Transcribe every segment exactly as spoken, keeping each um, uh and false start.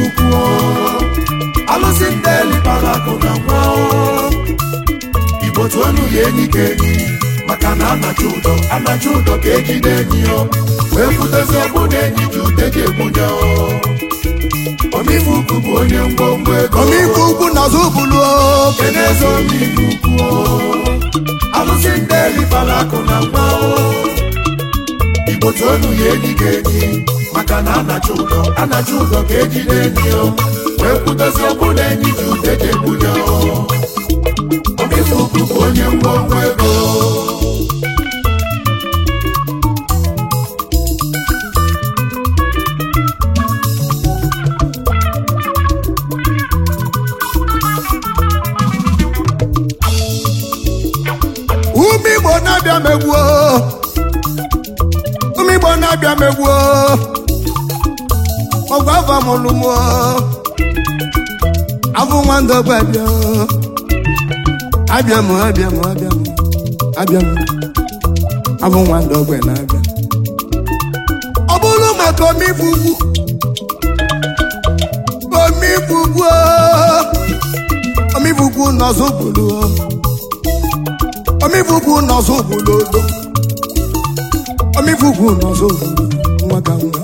ukwu alụsị ndeli palakụ na nwa Igbo tonu ya enyi ka enyi maka na anachi ụdọ anachi ụdọ ka ejide enyi yo wee kwutezi ọbụ na enyi ji udeji egbunye Omife ukwu bụ onye ngwongwo ego Omife ukwu n'ọzọ bulu keneze omife ukwu alụsị ndeli palakụ na nwa Igbo tonu ya enyi ka enyi maka na anachi ụdọ anachi ụdọ ka ejide enyi yo wee kwutezi ọbụ na enyi ji udeji egbunye Omife ukwu bụ onye ngwongwo ego Umigbo na-abịa megbuo Umigbo na-abịa megbuo Ọgwa afọ mụlụmụ Afọ nwandọgba abịa Abịa mụ abịa mụ abịa mụ Abịa mụ Afọ nwandọgba na-abịa Ọ bụrụ maka Omife ukwu Omife ukwu Omife ukwu n'ọzọ bulu Omife ukwu n'ọzọ bulu odo Omife ukwu n'ọzọ bulu nwa ka nwa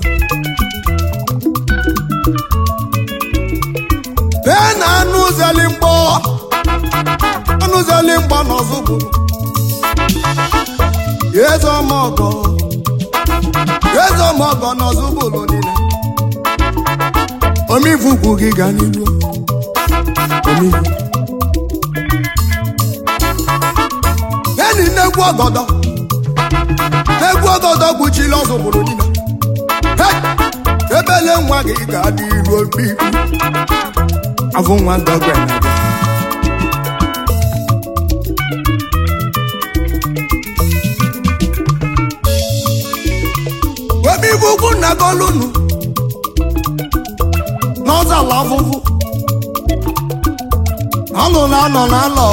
Bee na anụ zeli mgbọ Anụ zeli mgbọ n'ọzọ bulu Yezo ọmọgọ Yezo ọmọgọ n'ọzọ bulu niile Omife ukwu gị ga n'ilu Omife Eni negwu ọgọdọ Negwu ọgọdọ gbuchila ọzọ bụrụ niile Ebele nwa gị ga-adị iru obi Afọ nwa ndọgbe na Omife ukwu na golunu N'ọzọ ala afụfụ Alụ na anọ na alọ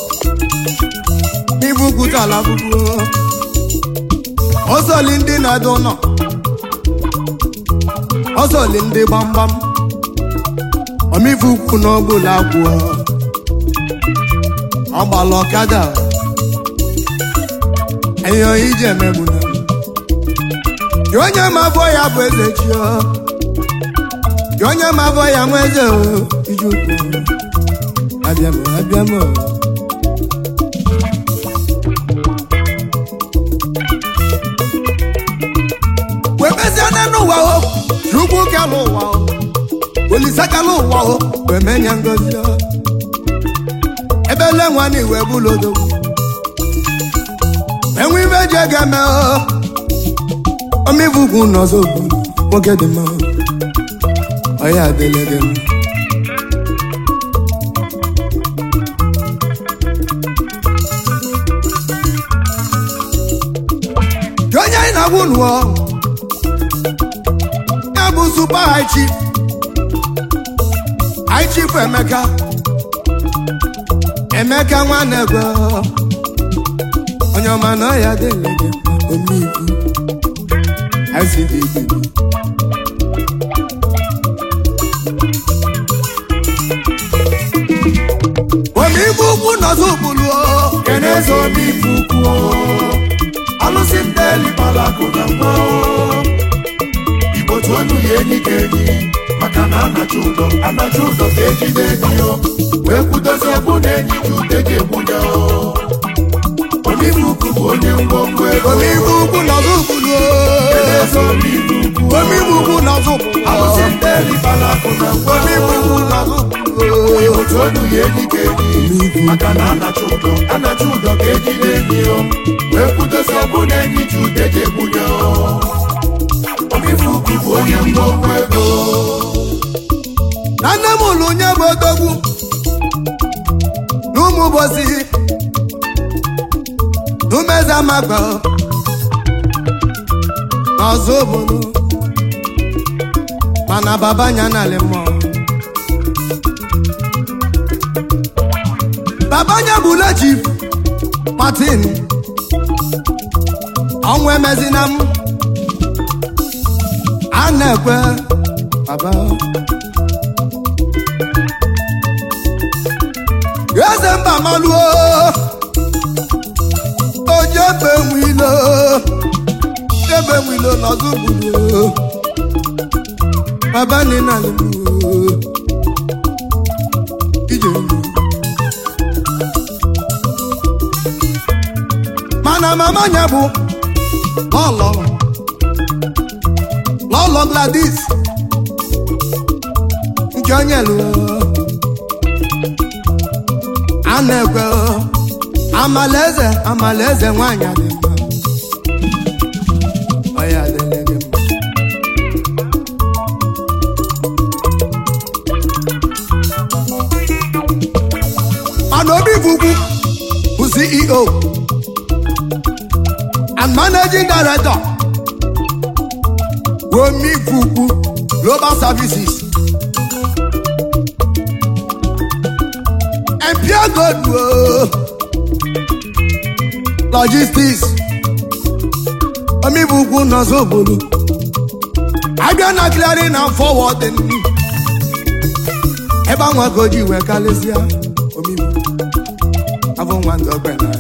Omife ukwu tala afụfụ Ọsọli ndị na-edo nọ Ọsọli ndị gbamgbam Omife ukwu n'ọgbụla akwụ Ọgbala ọkada Enyo ije megbuna Yonye mafọ ya bụ eze chi Yonye mafọ ya nwe eze iju ukwu Abịamo abịamo Wemeziane n'ụwa o Chukwu kelụ ụwa o Olise kelụ ụwa o Wemenye ngozi o Ebele nwani iwe bulodo Enwe ibe je geme o Omife ukwu n'ọzọ bulu nwoke dị mma Ọya adịle gị mma Onye anyị na-agwụ nụọ Ya bụ super high chief High chief Emeka Emeka nwanne ego Onye ọma na ọya adịle gị Omife I see the baby. Omife ukwu n'ọzọ bulu keneze omife ukwu alụsị ndeli palakụ na nwa Igbo tonu ya enyi ka enyi maka na anachi ụdọ anachi ụdọ ka ejide enyi yo wee kwutezi ọbụ na enyi ji udeji egbunye Omife ukwu bụ onye ngwongwo ego Omife ukwu n'ọzọ bulu keneze omife ukwu Omife ukwu n'ọzọ bulu alụsị ndeli palakụ na nwa Omife ukwu n'ọzọ bulu Igbo tonu ya enyi ka enyi maka na anachi ụdọ anachi ụdọ ka ejide enyi yo wee kwutezi ọbụ na enyi ji udeji egbunye Omife ukwu bụ onye ngwongwo ego Na nne m ụlụ nye bụ odogwu N'ụmụ ụbọchị N'umeze amagba N'ọzọ bulu Mana babanya n'alị mmụọ Babanya bụla chief Martin Ọnwụ emezina m A na-ekwe Baba eze mba maluo oje ebe nwilo ebe nwilo n'ọzọ gburu baba nina limu ije mana mama nya bụ lọlọ lọlọ Gladys nke onye lụọ anekwe amaleze amaleze nwanyị dị mma ọya adịle gị mma mana obi bugwu bụ C E O and managing director Womi Fuku Global Services Empire God Logistics Womi Fuku Nozobolu Abia na clearing and forwarding Eba nwa goji we kalesia Womi Fuku Avon one dog Bernard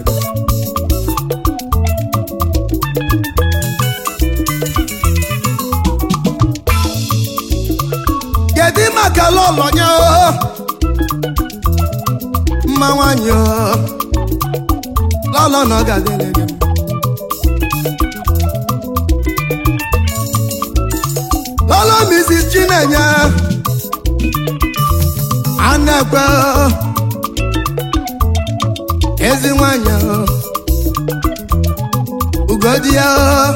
Gedi makalolo nya mma nwanyi lolo no gadele gem lolo Missus Chinenya anekwe ezi nwanyi ugodiya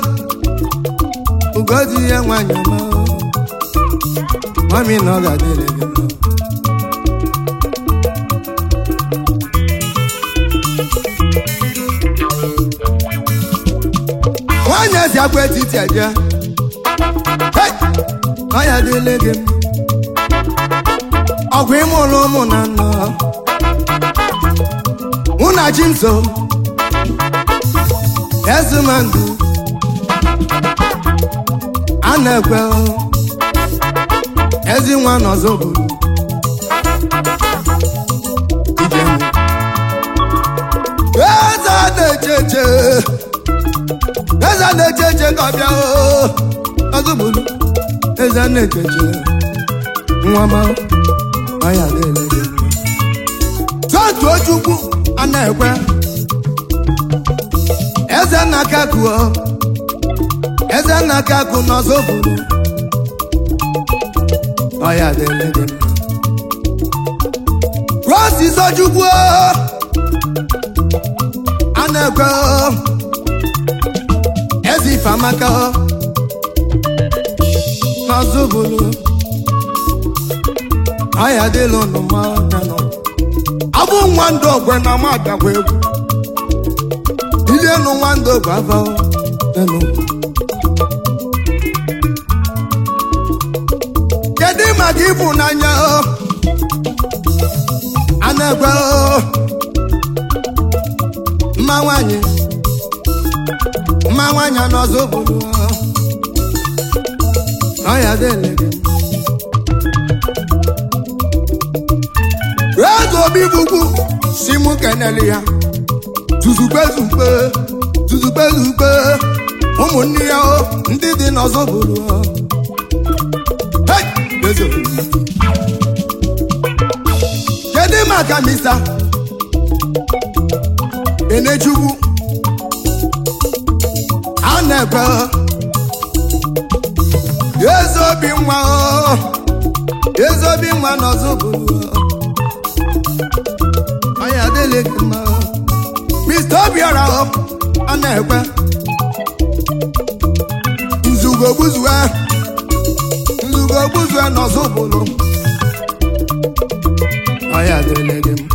ugodiya nwanyi ma Mami no gadele gem Wanya si akwe titi aja Hey Aya dele gem Ogwe molo mona no Una jimso Yesu mandu Anekwe Ezi nwa n'ọzọbụrụ Ijemu Eze na-echeche Eze na-echeche kọbịa ọzọbụrụ Eze na-echeche Nwa ma Aya ga-ele gị Tontu Ojukwu ana-ekwe Eze na-akaku Eze na-akaku n'ọzọbụrụ Oya dele gem Rosi Sojukwu Anekwe Ezi Famaka Nazubulu Oya dele onuma nano Abu nwando gwe na mada gwe Ile no nwando gwe ava nano Kedi magibu nanya Anegwe Mawanye Mawanya n'ọzọbụrụ Oya dele gị Rezo bibugwu Simu keneli ya Tuzugbe zugbe Tuzugbe zugbe Ụmụnne ya ndị dị n'ọzọbụrụ Kedu maka misa Enechukwu Anekwe Ezobi nwa Ezobi nwa n'ọzọbụrụ Aya dele gị mma Mister Obiora Anekwe Nzugo gbuzue Nzugo gbuzue n'ọzọbụrụ Aya dele gị mma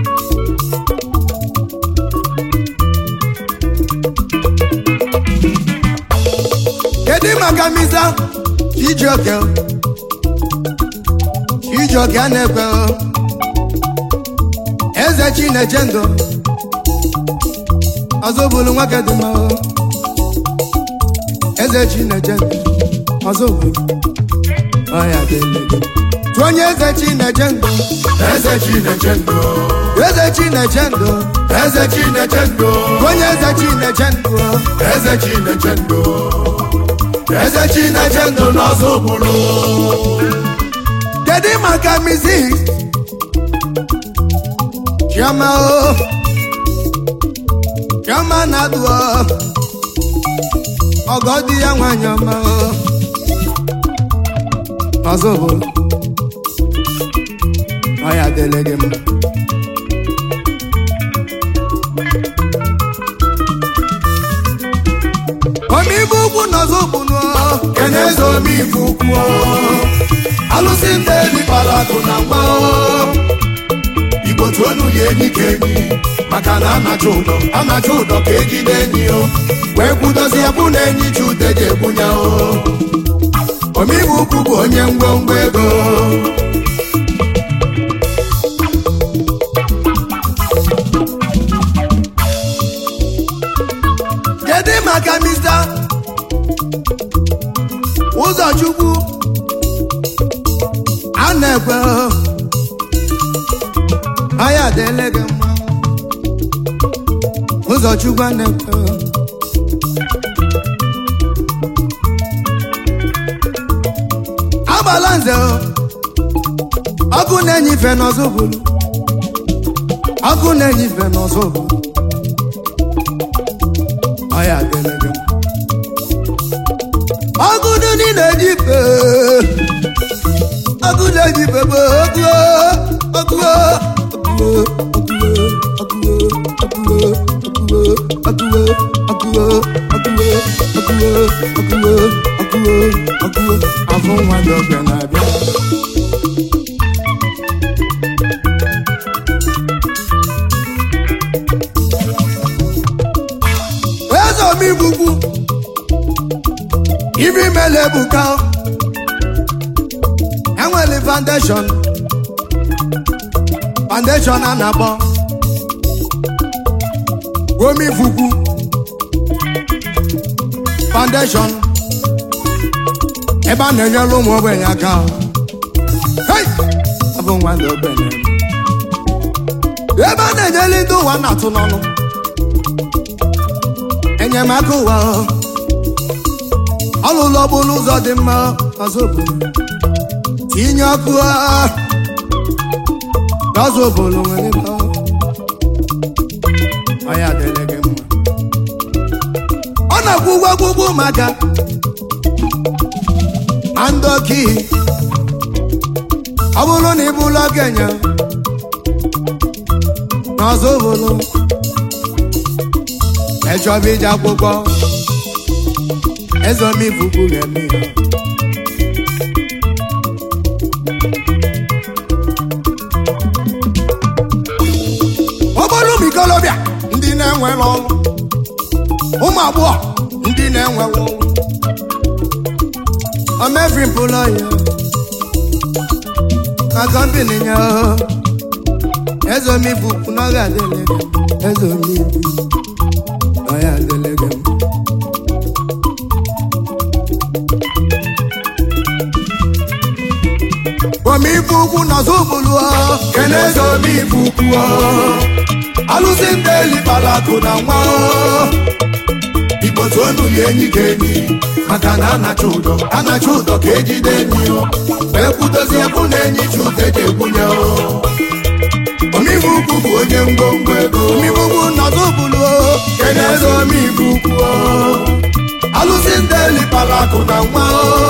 Kedu maka misa Ijoke Ijoke Anekwe Eze Chineche ndụ Ọzọbụrụ nwoke dị mma Eze Chineche ndụ Ọzọbụrụ Oya dele gị onye eze Chineke ndụ eze Chineke ndụ eze Chineke ndụ eze Chineke ndụ onye eze Chineke ndụ eze Chineke ndụ eze Chineke ndụ n'ọzọ bụrụ kedu maka music Chioma o Chioma na-adụ ọgọdị ya nwanyị ọma ọzọ bụrụ ọ ya dịrị gị mma omigbu ugwu n'ọzọ bụrụ keneze omigbu ugwu alụsị ndị elipala akụ na mma Igbo tuonu ya enyi ka enyi maka na anacha ụdọ anacha ụdọ ka ejide enyi o wee kwudozie bụ na enyi ji ude ji egbunya o omigbu ukwu bụ onye ngwongwo ego kedu maka Mister Ụzọchukwu a na-ekwe aya adịle gị mma Ụzọchukwu a na-ekwe agbala nze ọkụ na-enyife n'ọzọ bụrụ ọkụ na-enyife n'ọzọ bụrụ aya adịle gị mma ọkụ dị na-ejife ọkụ na-ejife bụ ọkụ afọ nwa dị ọbịa na-abịa eze omigbu ibi mele ebuka enwere foundation foundation a na-akpọ omifukwu foundation ebe a na-enyere ụmụ ogbenye aka abụ nwa ndị ogbenye ebe a na-enyere ndị ụwa na-atụ n'ọnụ enyemaka ụwa ọlụlụ bụ n'ụzọ dị mma ọzọ obodo tinye ọkụ ọzọ obodo nwere mma ọ ya dịrị gị mma ọ na-akwụ ụgwọ akwụkwọ maka andoki ọ bụrụ na ịbụ ụlọ okenye n'ọzọ obodo echọba ije akwụkwọ eze omifukwu ga-eme ya ụmụ ikolobịa ndị na-enwere ọrụ ụmụ agbọghọ ndị na-enwere ọrụ omefri mpụlọ ya na kọmpini ya eze omifukwu na ọ ga-adịle gị eze omifukwu ọ ya adịle gị omifukwu n'ọzọ bụrụ keneze omifukwu alụsị ndị elipala akụ na nwa Igbo tuonu ya enyi ka enyi maka na anacha ụdọ anacha ụdọ ka ejide enyi o wee kwudozie bụ na enyi ji ude ji egwunye o omifukwu bụ onye ngwongwo ego omifukwu n'ọzọ bụrụ keneze omifukwu alụsị ndị elipala akụ na nwa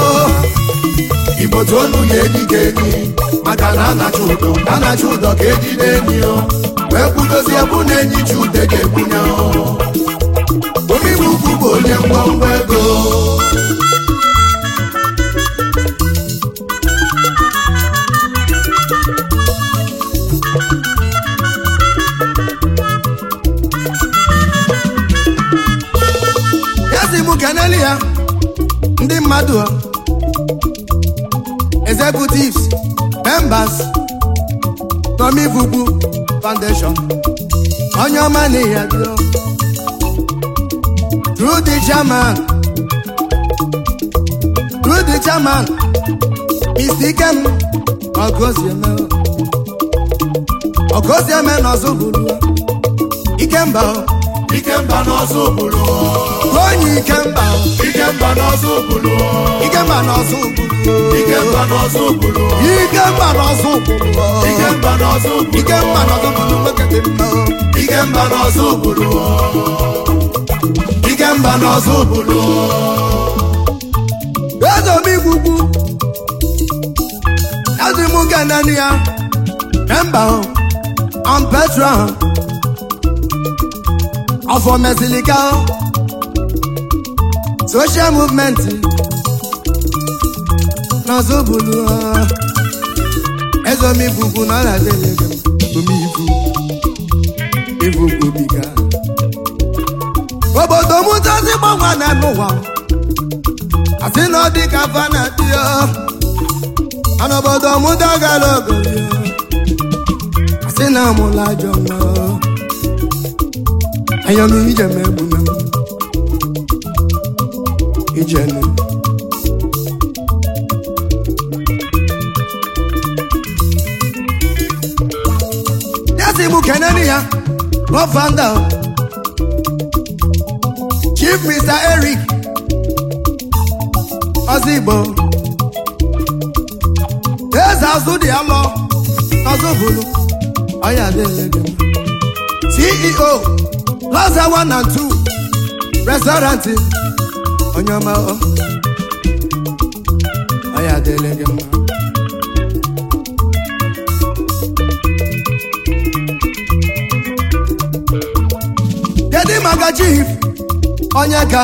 Igbo tuonu ya enyi ka enyi maka na anacha ụdọ anacha ụdọ ka ejide enyi o wee kwudozie bụ na enyi ji ude ji egwunye o omifukwu bụ onye ngwongwo ego ya si mụ keneli ya ndị mmadụ executives members omifukwu foundation onye ọma na ya dịọ through the chairman through the chairman Mister Ikem Ọgọzieme Ọgọzieme n'ọzọ bụrụ Ikemba Ikemba n'ọzọ bụrụ onye Ikemba Ikemba n'ọzọ bụrụ Ikemba n'ọzọ bụrụ Ikemba n'ọzọ bụrụ Ikemba n'ọzọ bụrụ Ikemba n'ọzọ bụrụ Ikemba n'ọzọ bụrụ nwoke dị mma Ikemba n'ọzọ bụrụ Ikemba n'ọzọ bụrụ Ezo mi gbugbu Ezi mụ ganani ya Kemba on Petra Ọfọ Mesilika Social movement N'ọzọ bụrụ Ezo mi gbugbu na ọla dele gem Omi ifu Ifu gbobiga Obodo mụ tazi gbanwa na n'ụwa Asị na ọ dị ka fana dị ya Anobodo mụ dagara ogori ya Asị na amụla ajọ nwa Anya m ije m egbu na m Ije nụ Yasi mụ keneni ya Co-founder Chief Mister Eric Ozigbo Eze azụ dị alọ N'ọzọ bụrụ Ọya adịghị gị C E O Plaza one and two Restaurant Onye ọma Ọya adịghị gị mma Kedu maka chief Onye ka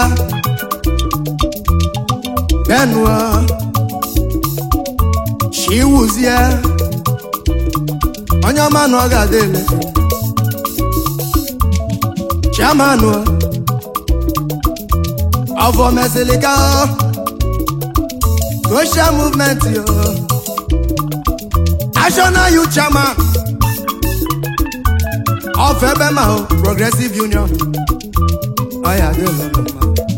Benua Chiwuzie Onye ọma na ọ ga-adịle Chairman Ọfọ Mesilika Social movement yo National Youth Chairman of Ebema Progressive Union Ọya adịle mma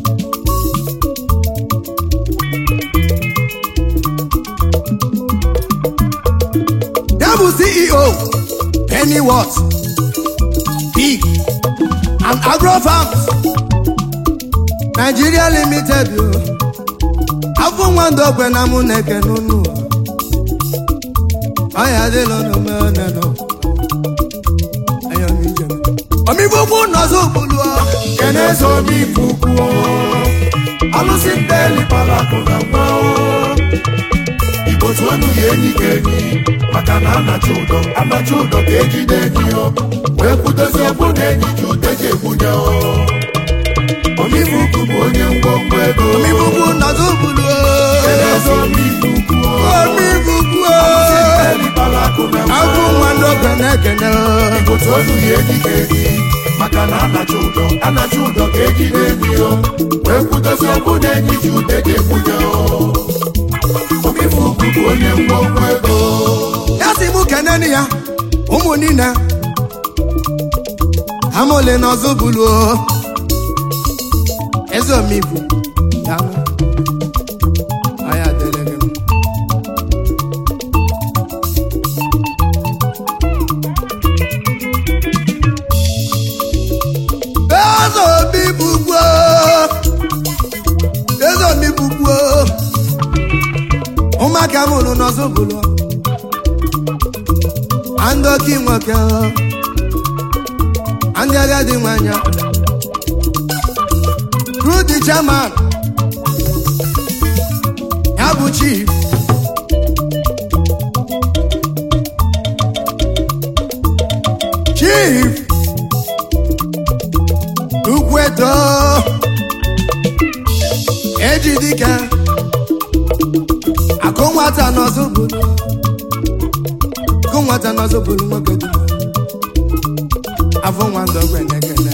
C E O Penny Watt Pig and Agro Farms Nigeria Limited yo Afọ nwando kwe na mụ neke nunu Aya adịlọ n'omenelo Ayo n'ijem Omibubu n'ọzọ bulu Kenezo omibubu Alụsị mbeli palakụ na mma Igbo tụọnụ ya enyi ka enyi Maka na anachi ụdọ Anachi ụdọ ka ejide enyi yo Wee kwudozi ọbụ na enyi ji ụdọ ji egbunye Omibubu bụ onye ngwongwo ego Omibubu n'ọzọ bulu Kenezo omibubu Omibubu Alụsị mbeli palakụ na mma Afọ nwando kwe na-ekene Igbo tụọnụ ya enyi ka enyi Maka na anachi ụdọ Anachi ụdọ ka ejide enyi yo Wee kwudozi ọbụ na enyi ji ụdọ ji egbunye Omibubu bụ onye ngwongwo ego Yasi mụ keneni ya Ụmụ niile Amụle n'ọzọ bulu Eze omibu Daalụ Aya adịle gị mma Eze omibu gbuo Eze omibu gbuo Ụmụaka mụrụ n'ọzọ bulu Andoki nwoke Ndị agadi nwanya Through the chairman Ya bụ chief Chief Ukweto Ejidika Akụ nwata n'ọzọ bulu Akụ nwata n'ọzọ bulu nwoke dị Afọ nwando kwe na-ekene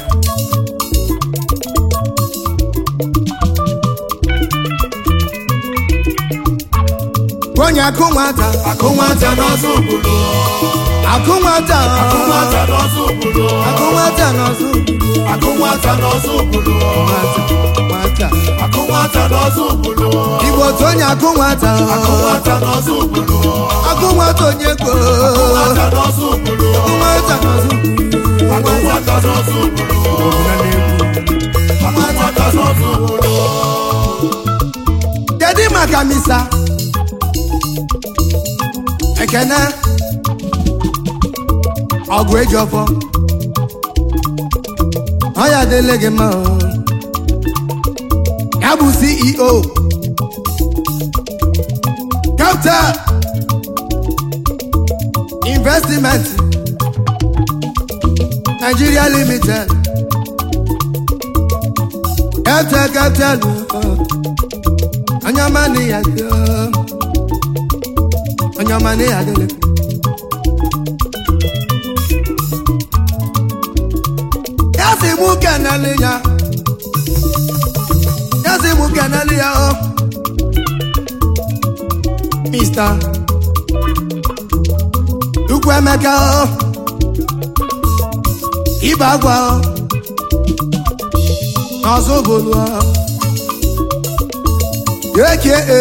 Onye akụ nwata Akụ nwata n'ọzọ bulu Akụ nwata Akụ nwata n'ọzọ bulu Akụ nwata n'ọzọ Akụ nwata n'ọzọ bulu Nwata Nwata Akụ nwata nwata n'ọzọ bụrụ Igbo otu onye akụ nwata akụ nwata n'ọzọ bụrụ akụ nwata onye ego nwata n'ọzọ bụrụ akụ nwata n'ọzọ akụ nwata n'ọzọ bụrụ akụ nwata n'ọzọ bụrụ. Kedu maka misa Ekene ọgwụ eji ọfọ ọ ya dịle gị mma ya bụ C E O Capital Investment Nigeria Limited Capital Capital anyamani ya dị anyamani ya dịle Yasi mu kenali ya Yasi mu kenali ya oh Mister Ukwemeka oh Ibagwa oh Nazobolu oh A K A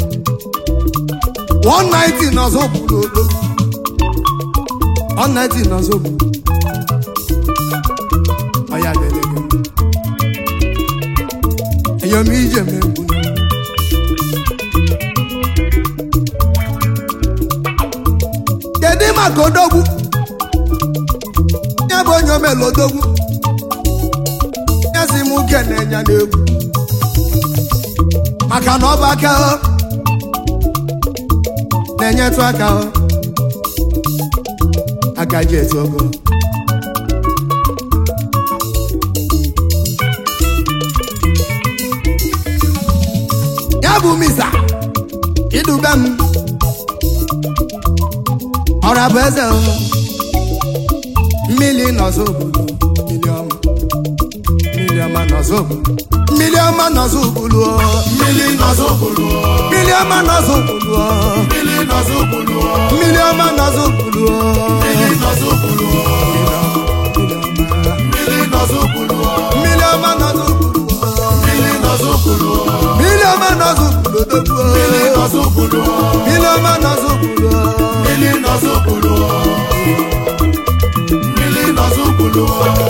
one ninety Nazobolu one ninety Nazobolu Aya dele gem. Ayo mi je me bu. Kedi ma kodogu. Ya bo nyo me lodogu. Ya si mu kene nya negu. Maka no baka o. Nenye twaka o. Agaje togo. Yabu misa idubam ora beze o million ozobu million million man ozobu million man ozobu million ozobu million man ozobu million ozobu million man ozobu million ozobu million ozobu million man ozobu million ozobu Million man azukulu dogo. Million azukulu. Million man azukulu. Million azukulu. Million azukulu.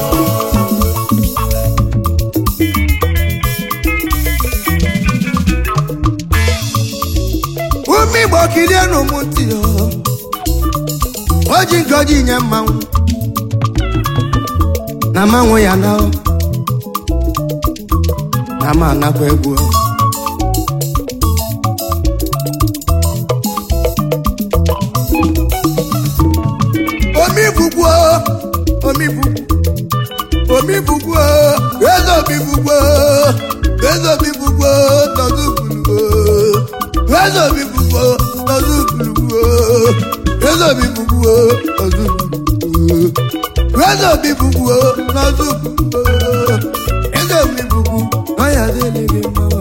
Umi bokili enu muti o. Oji ngoji nye mangu. Na mangu ya nao. Na mana kwa egwu. Omi bugwo, omi bugwo, omi bugwo, ezo mi bugwo, ezo mi bugwo, tozu bugwo, ezo mi bugwo, tozu bugwo, ezo mi bugwo, tozu bugwo, ezo mi bugwo, tozu bugwo, ezo mi bugwo, aya dele ge mama.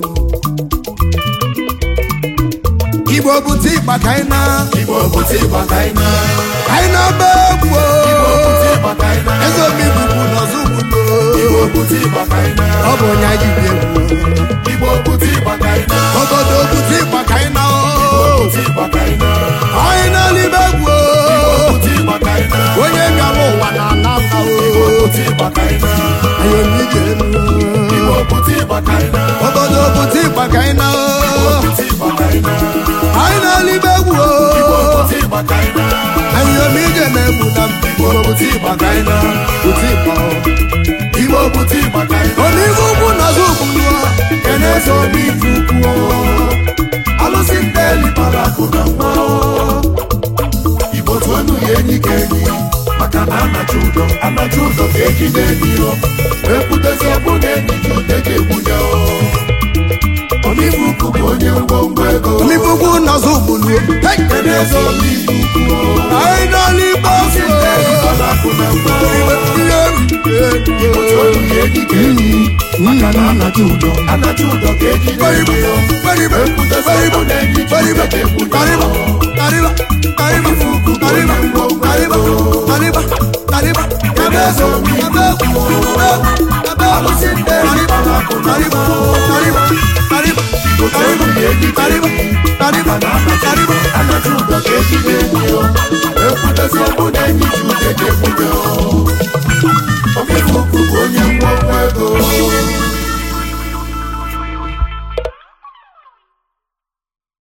Igbo buti bakaina, Igbo buti bakaina. Kaina bagwo Igbo buti bakaina. Ezo mi bubu no zubulo Igbo buti bakaina. Obo nya jibe wo Igbo buti bakaina. Obodo buti bakaina Igbo buti bakaina. Kaina li bagwo Igbo buti bakaina. Onye bịara ụwa na nata o Igbo buti bakaina. Ayo mi je Igbo buti bakaina. Obodo buti bakaina Igbo buti bakaina. Kaina li bagwo Igbo buti bakaina. Ayo mi je me buta Igbo buti bakaina. buti pa Igbo buti bakaina. Oni bubu na zubulo Kenezo mi fukuo. Alusi ndeli paraku na mwao. Igbo tuenu yenyi kenyi. Maka na anachudo, anachudo keji nenyo. Epute sebu nenyi jude kebunya o. Oni fuku bonye mbongo ego. Oni bubu na zubulo Hey Kenezo mi fukuo. Kaina li Alusi ndeli bagwo paraku na mwao. Igbo tuenu yenyi kenyi. Maka na anachudo, anachudo keji nenyo. Epute sebu nenyi jude kebunya o. Kenezo mi fukuo. Alusi ndeli paraku akụ na Karibu, mma o. karibu, karibu, Igbo tonu ya enyi ka enyi.